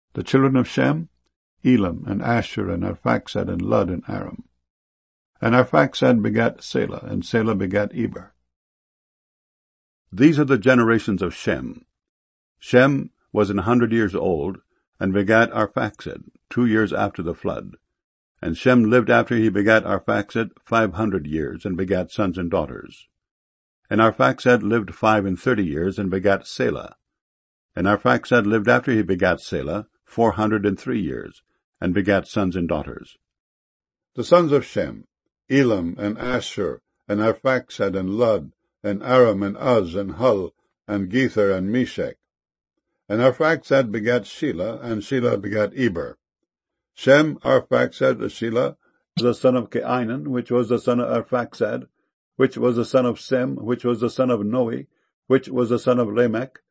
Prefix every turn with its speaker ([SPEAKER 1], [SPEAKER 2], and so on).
[SPEAKER 1] The children of Shem, Elam, and Asshur, and Arphaxad, and Lud, and Aram. And Arphaxad begat Selah, and Selah begat Eber. These are the generations of Shem. Shem was 100 years old, and begat Arphaxad 2 years after the flood. And Shem lived after he begat Arphaxad 500 years, and begat sons and daughters. And Arphaxad lived 35 years, and begat Selah. And Arphaxad lived after he begat Selah 403 years, and begat sons and daughters. The sons of Shem, Elam, and Asshur, and Arphaxad, and Lud, and Aram, and Uz, and Hul, and Gether, and Meshech. And Arphaxad begat Shelah, and Shelah begat Eber. Shem, Arphaxad, Shelah, the son of Cainan, which was the son of Arphaxad, which was the son of Sem, which was the son of Noe, which was the son of Lamech,